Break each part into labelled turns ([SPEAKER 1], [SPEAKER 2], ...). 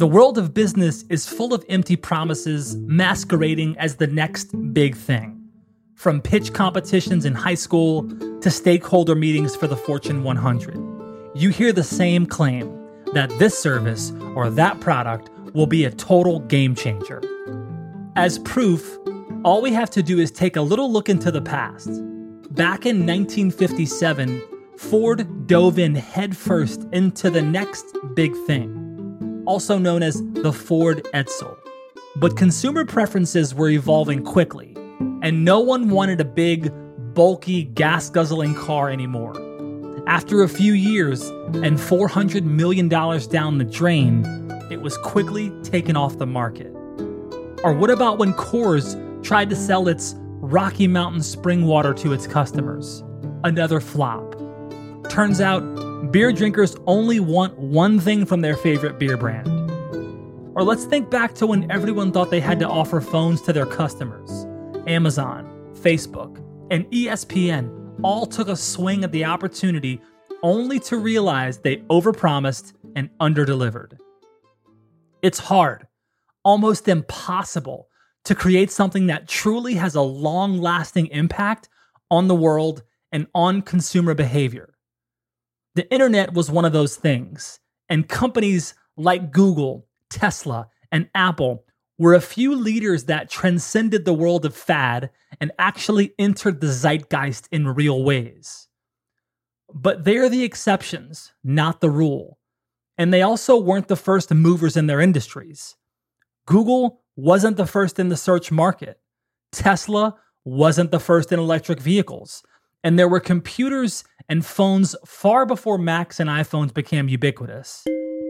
[SPEAKER 1] The world of business is full of empty promises masquerading as the next big thing. From pitch competitions in high school to stakeholder meetings for the Fortune 100, you hear the same claim that this service or that product will be a total game changer. As proof, all we have to do is take a little look into the past. Back in 1957, Ford dove in headfirst into the next big thing, also known as the Ford Edsel. But consumer preferences were evolving quickly, and no one wanted a big, bulky, gas-guzzling car anymore. After a few years and $400 million down the drain, it was quickly taken off the market. Or what about when Coors tried to sell its Rocky Mountain spring water to its customers? Another flop. Turns out, beer drinkers only want one thing from their favorite beer brand. Or let's think back to when everyone thought they had to offer phones to their customers. Amazon, Facebook, and ESPN all took a swing at the opportunity only to realize they overpromised and underdelivered. It's hard, almost impossible, to create something that truly has a long-lasting impact on the world and on consumer behavior. The internet was one of those things, and companies like Google, Tesla, and Apple were a few leaders that transcended the world of fad and actually entered the zeitgeist in real ways. But they're the exceptions, not the rule. And they also weren't the first movers in their industries. Google wasn't the first in the search market. Tesla wasn't the first in electric vehicles. And there were computers and phones far before Macs and iPhones became ubiquitous.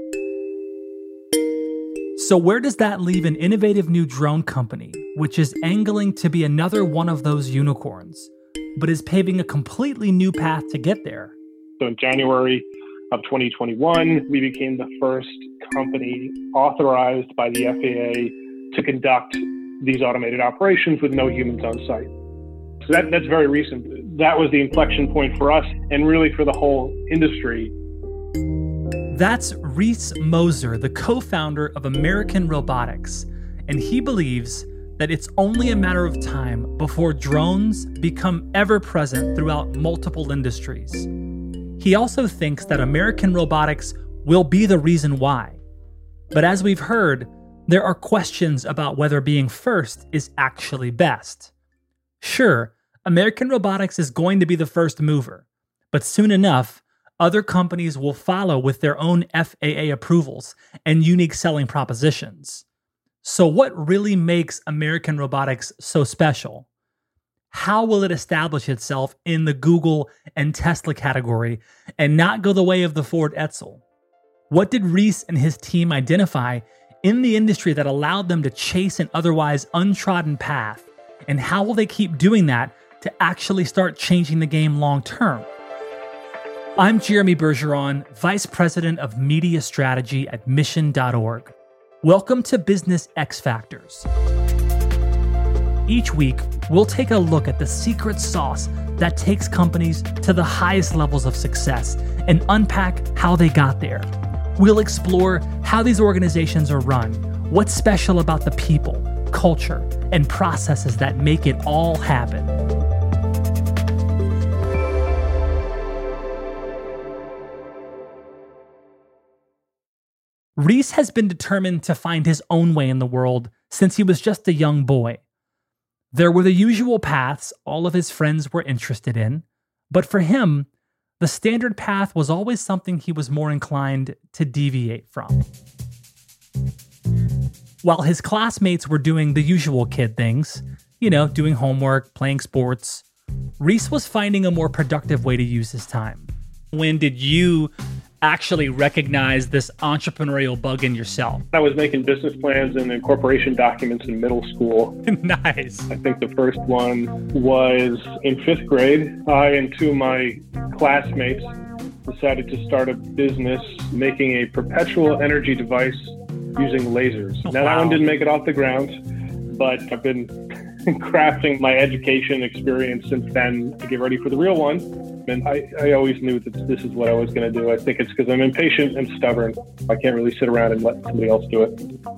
[SPEAKER 1] So where does that leave an innovative new drone company, which is angling to be another one of those unicorns, but is paving a completely new path to get there?
[SPEAKER 2] So in January of 2021, we became the first company authorized by the FAA to conduct these automated operations with no humans on site. So that's very recent. That was the inflection point for us and really for the whole industry.
[SPEAKER 1] That's Reese Moser, the co-founder of American Robotics, and he believes that it's only a matter of time before drones become ever-present throughout multiple industries. He also thinks that American Robotics will be the reason why. But as we've heard, there are questions about whether being first is actually best. Sure, American Robotics is going to be the first mover, but soon enough, other companies will follow with their own FAA approvals and unique selling propositions. So what really makes American Robotics so special? How will it establish itself in the Google and Tesla category and not go the way of the Ford Edsel? What did Reese and his team identify in the industry that allowed them to chase an otherwise untrodden path? And how will they keep doing that to actually start changing the game long term? I'm Jeremy Bergeron, Vice President of Media Strategy at Mission.org. Welcome to Business X Factors. Each week, we'll take a look at the secret sauce that takes companies to the highest levels of success and unpack how they got there. We'll explore how these organizations are run, what's special about the people, culture, and processes that make it all happen. Reese has been determined to find his own way in the world since he was just a young boy. There were the usual paths all of his friends were interested in, but for him, the standard path was always something he was more inclined to deviate from. While his classmates were doing the usual kid things, doing homework, playing sports, Reese was finding a more productive way to use his time. When did you actually recognize this entrepreneurial bug in yourself?
[SPEAKER 2] I was making business plans and incorporation documents in middle school.
[SPEAKER 1] Nice.
[SPEAKER 2] I think the first one was in 5th grade. I and two of my classmates decided to start a business making a perpetual energy device using lasers. Now, That one didn't make it off the ground, but I've been crafting my education experience since then to get ready for the real one. And I always knew that this is what I was going to do. I think it's because I'm impatient and stubborn. I can't really sit around and let somebody else do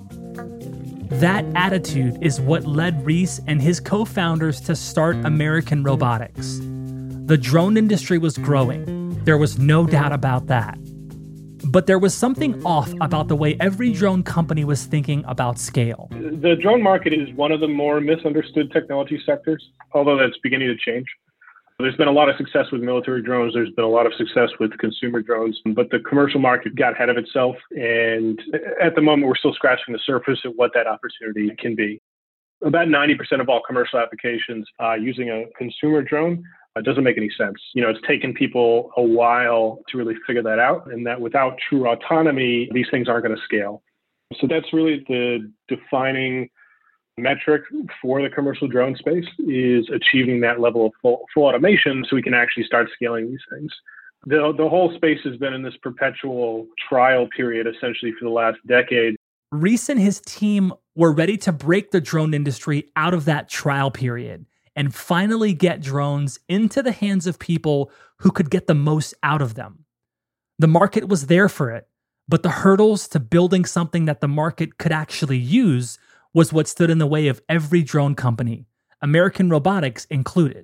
[SPEAKER 2] it.
[SPEAKER 1] That attitude is what led Reese and his co-founders to start American Robotics. The drone industry was growing. There was no doubt about that. But there was something off about the way every drone company was thinking about scale.
[SPEAKER 2] The drone market is one of the more misunderstood technology sectors, although that's beginning to change. There's been a lot of success with military drones. There's been a lot of success with consumer drones, but the commercial market got ahead of itself. And at the moment, we're still scratching the surface of what that opportunity can be. About 90% of all commercial applications using a consumer drone doesn't make any sense. It's taken people a while to really figure that out, and that without true autonomy, these things aren't going to scale. So that's really the defining metric for the commercial drone space, is achieving that level of full automation so we can actually start scaling these things. The whole space has been in this perpetual trial period, essentially, for the last decade.
[SPEAKER 1] Reese and his team were ready to break the drone industry out of that trial period and finally get drones into the hands of people who could get the most out of them. The market was there for it, but the hurdles to building something that the market could actually use was what stood in the way of every drone company, American Robotics included.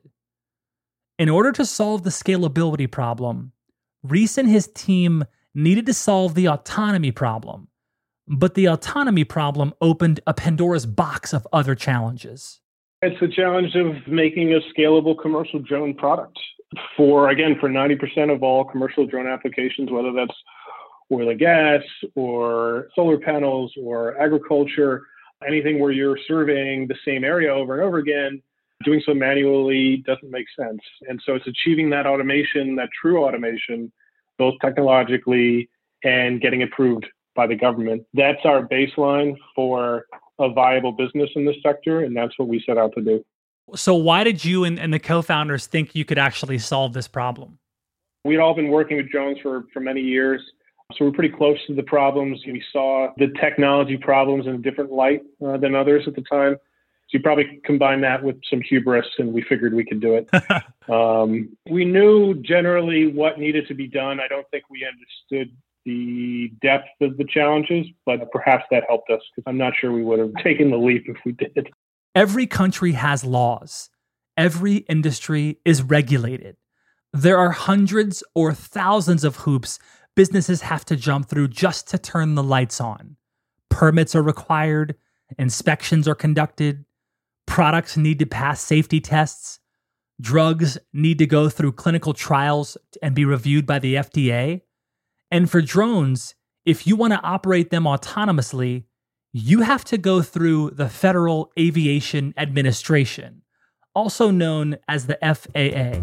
[SPEAKER 1] In order to solve the scalability problem, Reese and his team needed to solve the autonomy problem, but the autonomy problem opened a Pandora's box of other challenges.
[SPEAKER 2] It's the challenge of making a scalable commercial drone product for 90% of all commercial drone applications, whether that's oil and gas or solar panels or agriculture, anything where you're surveying the same area over and over again. Doing so manually doesn't make sense. And so it's achieving that automation, that true automation, both technologically and getting approved by the government. That's our baseline for a viable business in this sector, and that's what we set out to do.
[SPEAKER 1] So why did you and the co-founders think you could actually solve this problem?
[SPEAKER 2] We'd all been working with drones for many years, so we're pretty close to the problems. We saw the technology problems in a different light than others at the time. So you probably combine that with some hubris, and we figured we could do it. We knew generally what needed to be done. I don't think we understood the depth of the challenges, but perhaps that helped us, because I'm not sure we would have taken the leap if we did.
[SPEAKER 1] Every country has laws. Every industry is regulated. There are hundreds or thousands of hoops businesses have to jump through just to turn the lights on. Permits are required, inspections are conducted, products need to pass safety tests, drugs need to go through clinical trials and be reviewed by the FDA. And for drones, if you want to operate them autonomously, you have to go through the Federal Aviation Administration, also known as the FAA.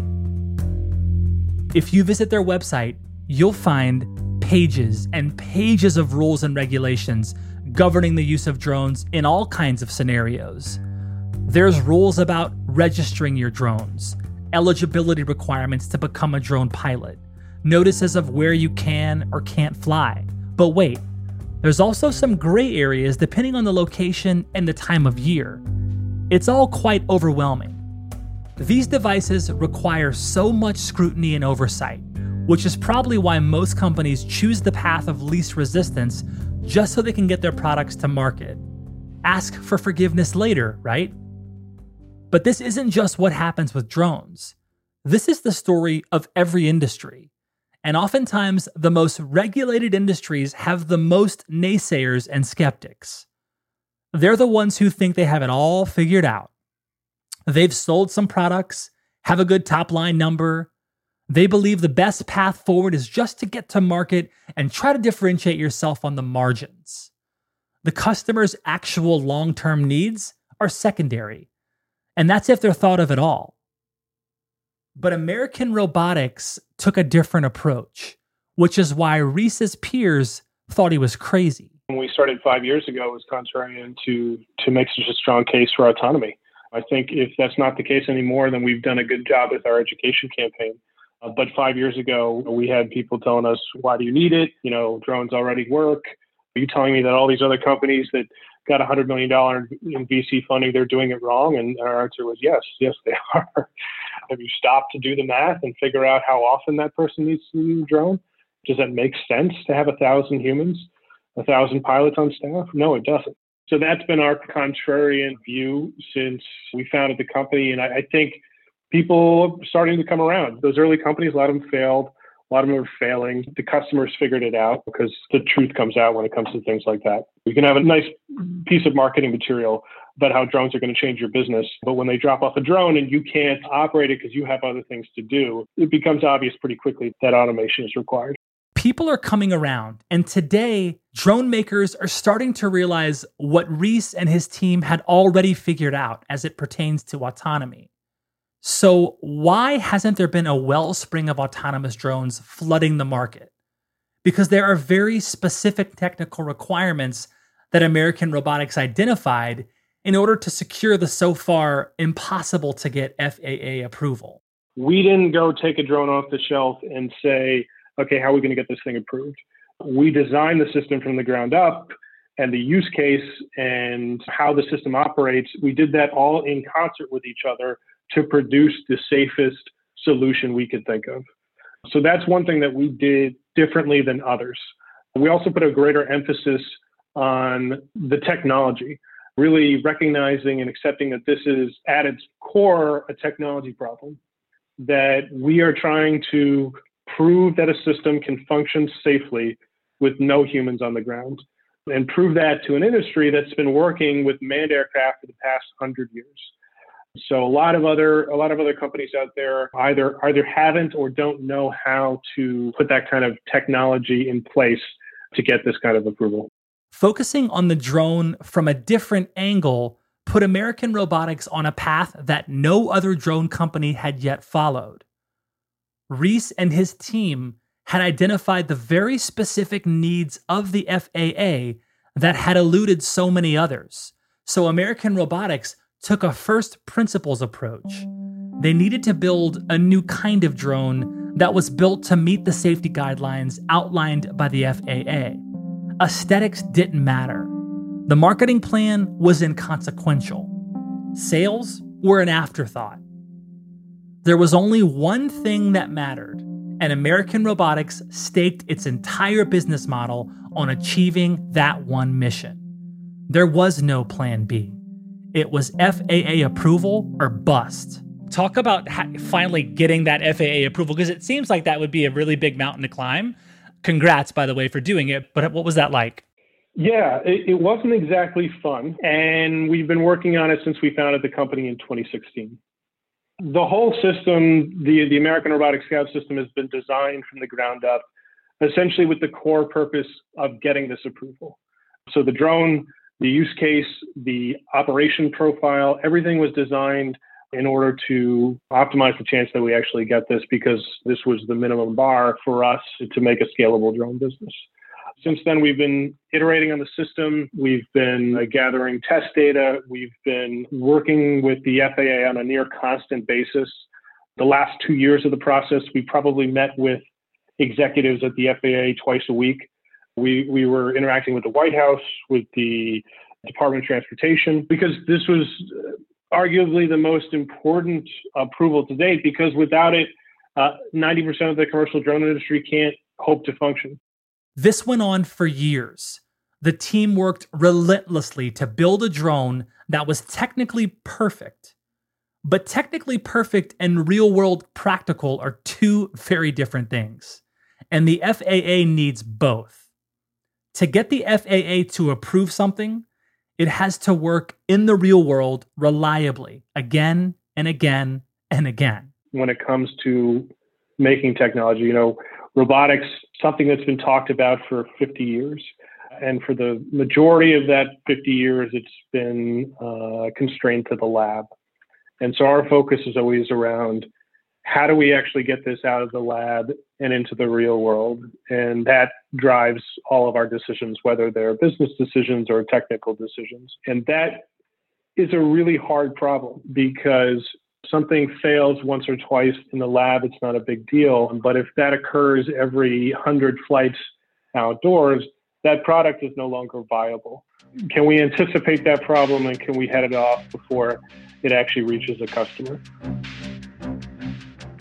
[SPEAKER 1] If you visit their website, you'll find pages and pages of rules and regulations governing the use of drones in all kinds of scenarios. There's rules about registering your drones, eligibility requirements to become a drone pilot, notices of where you can or can't fly. But wait, there's also some gray areas depending on the location and the time of year. It's all quite overwhelming. These devices require so much scrutiny and oversight, which is probably why most companies choose the path of least resistance just so they can get their products to market. Ask for forgiveness later, right? But this isn't just what happens with drones. This is the story of every industry. And oftentimes, the most regulated industries have the most naysayers and skeptics. They're the ones who think they have it all figured out. They've sold some products, have a good top-line number. They believe the best path forward is just to get to market and try to differentiate yourself on the margins. The customer's actual long-term needs are secondary, and that's if they're thought of at all. But American Robotics took a different approach, which is why Reese's peers thought he was crazy.
[SPEAKER 2] When we started 5 years ago, it was contrarian to make such a strong case for autonomy. I think if that's not the case anymore, then we've done a good job with our education campaign. But 5 years ago, we had people telling us, why do you need it? Drones already work. Are you telling me that all these other companies that got $100 million in VC funding, they're doing it wrong? And our answer was yes, they are. Have you stopped to do the math and figure out how often that person needs to use a drone? Does that make sense to have 1,000 humans, 1,000 pilots on staff? No, it doesn't. So that's been our contrarian view since we founded the company. And I think people are starting to come around. Those early companies, a lot of them failed. A lot of them are failing. The customers figured it out because the truth comes out when it comes to things like that. You can have a nice piece of marketing material about how drones are going to change your business. But when they drop off a drone and you can't operate it because you have other things to do, it becomes obvious pretty quickly that automation is required.
[SPEAKER 1] People are coming around, and today, drone makers are starting to realize what Reese and his team had already figured out as it pertains to autonomy. So why hasn't there been a wellspring of autonomous drones flooding the market? Because there are very specific technical requirements that American Robotics identified in order to secure the so far impossible to get FAA approval.
[SPEAKER 2] We didn't go take a drone off the shelf and say, okay, how are we going to get this thing approved? We designed the system from the ground up, and the use case and how the system operates, we did that all in concert with each other to produce the safest solution we could think of. So that's one thing that we did differently than others. We also put a greater emphasis on the technology, really recognizing and accepting that this is at its core a technology problem, that we are trying to prove that a system can function safely with no humans on the ground, and prove that to an industry that's been working with manned aircraft for the past 100 years. So a lot of other companies out there either haven't or don't know how to put that kind of technology in place to get this kind of approval.
[SPEAKER 1] Focusing on the drone from a different angle put American Robotics on a path that no other drone company had yet followed. Reese and his team had identified the very specific needs of the FAA that had eluded so many others. So American Robotics took a first principles approach. They needed to build a new kind of drone that was built to meet the safety guidelines outlined by the FAA. Aesthetics didn't matter. The marketing plan was inconsequential. Sales were an afterthought. There was only one thing that mattered, and American Robotics staked its entire business model on achieving that one mission. There was no plan B. It was FAA approval or bust. Talk about finally getting that FAA approval, because it seems like that would be a really big mountain to climb. Congrats, by the way, for doing it. But what was that like?
[SPEAKER 2] Yeah, it wasn't exactly fun. And we've been working on it since we founded the company in 2016. The whole system, the American Robotics Scout system, has been designed from the ground up, essentially with the core purpose of getting this approval. So the drone, the use case, the operation profile, everything was designed in order to optimize the chance that we actually get this, because this was the minimum bar for us to make a scalable drone business. Since then, we've been iterating on the system. We've been gathering test data. We've been working with the FAA on a near constant basis. The last 2 years of the process, we probably met with executives at the FAA twice a week. We were interacting with the White House, with the Department of Transportation, because this was arguably the most important approval to date, because without it, 90% of the commercial drone industry can't hope to function.
[SPEAKER 1] This went on for years. The team worked relentlessly to build a drone that was technically perfect. But technically perfect and real-world practical are two very different things. And the FAA needs both. To get the FAA to approve something, it has to work in the real world reliably, again and again and again.
[SPEAKER 2] When it comes to making technology, robotics, something that's been talked about for 50 years. And for the majority of that 50 years, it's been constrained to the lab. And so our focus is always around, how do we actually get this out of the lab and into the real world? And that drives all of our decisions, whether they're business decisions or technical decisions. And that is a really hard problem, because something fails once or twice in the lab, it's not a big deal. But if that occurs every 100 flights outdoors, that product is no longer viable. Can we anticipate that problem, and can we head it off before it actually reaches a customer?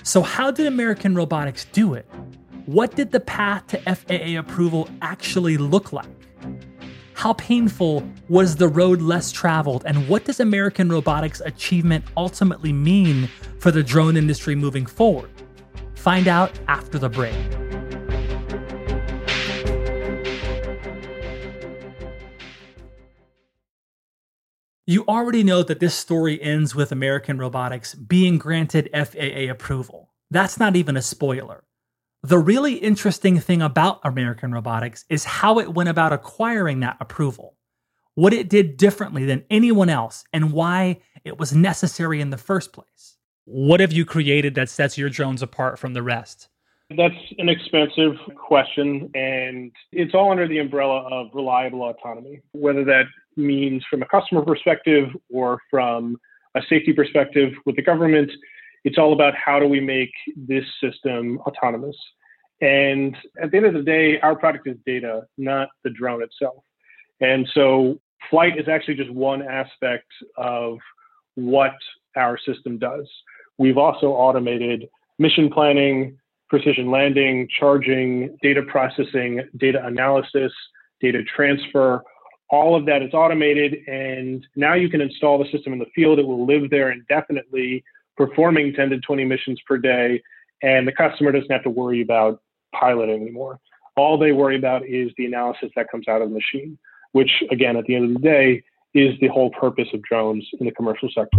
[SPEAKER 1] So how did American Robotics do it? What did the path to FAA approval actually look like? How painful was the road less traveled, and what does American Robotics' achievement ultimately mean for the drone industry moving forward? Find out after the break. You already know that this story ends with American Robotics being granted FAA approval. That's not even a spoiler. The really interesting thing about American Robotics is how it went about acquiring that approval, what it did differently than anyone else, and why it was necessary in the first place. What have you created that sets your drones apart from the rest?
[SPEAKER 2] That's an expensive question, and it's all under the umbrella of reliable autonomy, whether that means from a customer perspective or from a safety perspective with the government. It's all about how do we make this system autonomous. And at the end of the day, our product is data, not the drone itself. And so flight is actually just one aspect of what our system does. We've also automated mission planning, precision landing, charging, data processing, data analysis, data transfer. All of that is automated, and now you can install the system in the field. It will live there indefinitely, performing 10 to 20 missions per day, and the customer doesn't have to worry about piloting anymore. All they worry about is the analysis that comes out of the machine, which, again, at the end of the day, is the whole purpose of drones in the commercial sector.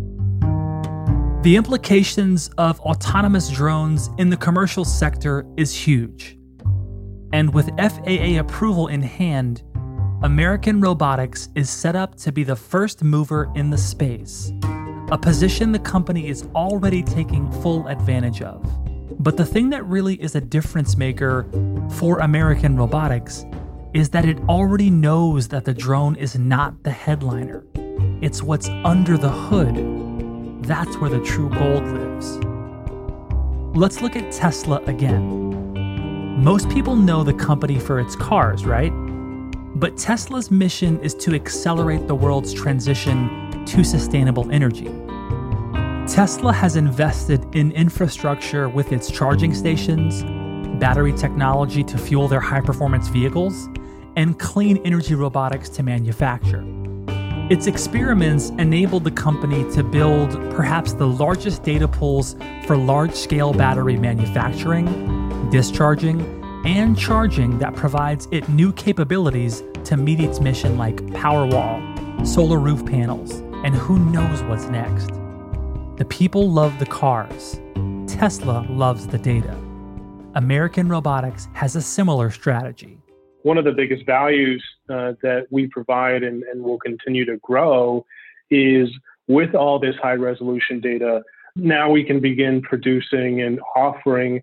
[SPEAKER 1] The implications of autonomous drones in the commercial sector is huge. And with FAA approval in hand, American Robotics is set up to be the first mover in the space, a position the company is already taking full advantage of. But the thing that really is a difference maker for American Robotics is that it already knows that the drone is not the headliner. It's what's under the hood. That's where the true gold lives. Let's look at Tesla again. Most people know the company for its cars, right? But Tesla's mission is to accelerate the world's transition to sustainable energy. Tesla has invested in infrastructure with its charging stations, battery technology to fuel their high-performance vehicles, and clean energy robotics to manufacture. Its experiments enabled the company to build perhaps the largest data pools for large-scale battery manufacturing, discharging, and charging that provides it new capabilities to meet its mission like Powerwall, solar roof panels, and who knows what's next. The people love the cars. Tesla loves the data. American Robotics has a similar strategy.
[SPEAKER 2] One of the biggest values that we provide and will continue to grow is with all this high resolution data, now we can begin producing and offering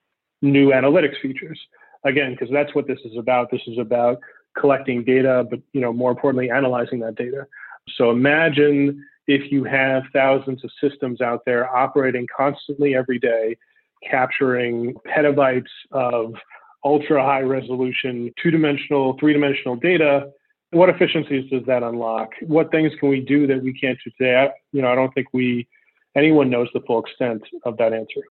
[SPEAKER 2] new analytics features. Again, because that's what this is about. This is about collecting data, but more importantly, analyzing that data. So imagine if you have thousands of systems out there operating constantly every day, capturing petabytes of ultra high resolution, 2-dimensional, 3-dimensional data. What efficiencies does that unlock? What things can we do that we can't do today? I don't think anyone knows the full extent of that answer.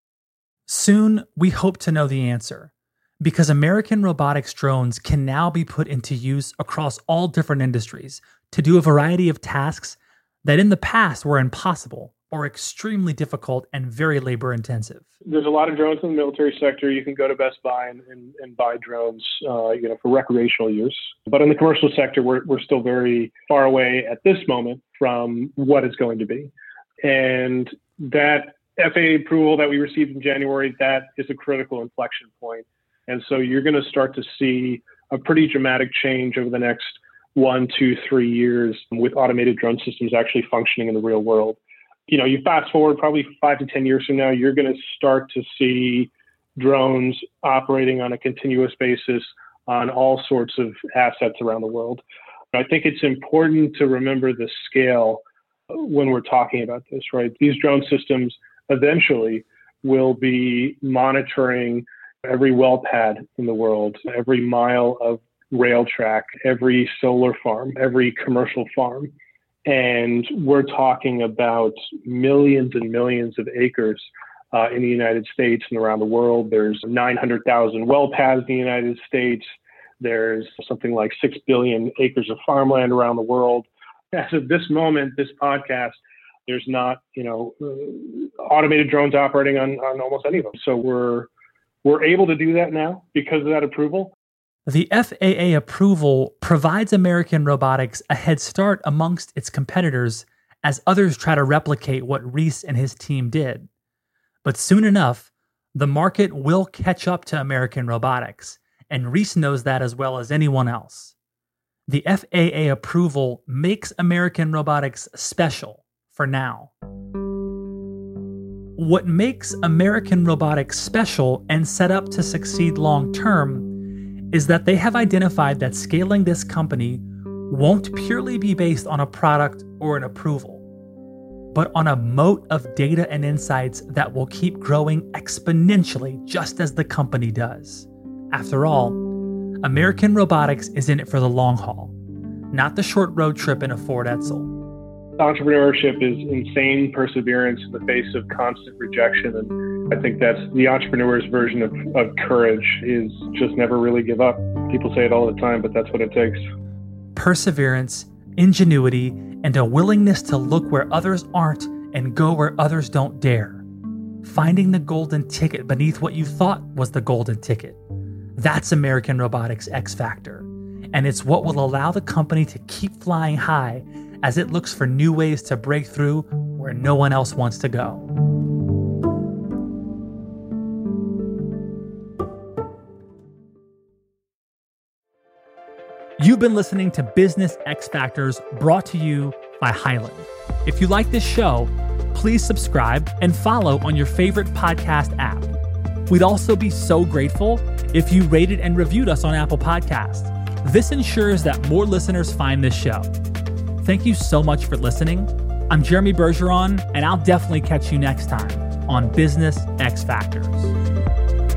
[SPEAKER 1] Soon, we hope to know the answer, because American Robotics drones can now be put into use across all different industries to do a variety of tasks that in the past were impossible or extremely difficult and very labor intensive.
[SPEAKER 2] There's a lot of drones in the military sector. You can go to Best Buy and buy drones for recreational use. But in the commercial sector, we're still very far away at this moment from what it's going to be. And that FAA approval that we received in January, that is a critical inflection point. And so you're going to start to see a pretty dramatic change over the next 1, 2, 3 years with automated drone systems actually functioning in the real world. You fast forward probably 5 to 10 years from now, you're going to start to see drones operating on a continuous basis on all sorts of assets around the world. I think it's important to remember the scale when we're talking about this, right? These drone systems eventually will be monitoring every well pad in the world, every mile of rail track, every solar farm, every commercial farm. And we're talking about millions and millions of acres in the United States and around the world. There's 900,000 well paths in the United States. There's something like 6 billion acres of farmland around the world. As of this moment, this podcast, there's not, automated drones operating on almost any of them. So we're able to do that now because of that approval.
[SPEAKER 1] The FAA approval provides American Robotics a head start amongst its competitors as others try to replicate what Reese and his team did. But soon enough, the market will catch up to American Robotics, and Reese knows that as well as anyone else. The FAA approval makes American Robotics special for now. What makes American Robotics special and set up to succeed long term is that they have identified that scaling this company won't purely be based on a product or an approval, but on a moat of data and insights that will keep growing exponentially just as the company does. After all, American Robotics is in it for the long haul, not the short road trip in a Ford Edsel.
[SPEAKER 2] Entrepreneurship is insane perseverance in the face of constant rejection. And I think that's the entrepreneur's version of courage, is just never really give up. People say it all the time, but that's what it takes.
[SPEAKER 1] Perseverance, ingenuity, and a willingness to look where others aren't and go where others don't dare. Finding the golden ticket beneath what you thought was the golden ticket. That's American Robotics' X Factor. And it's what will allow the company to keep flying high as it looks for new ways to break through where no one else wants to go. You've been listening to Business X Factors, brought to you by Hyland. If you like this show, please subscribe and follow on your favorite podcast app. We'd also be so grateful if you rated and reviewed us on Apple Podcasts. This ensures that more listeners find this show. Thank you so much for listening. I'm Jeremy Bergeron, and I'll definitely catch you next time on Business X Factors.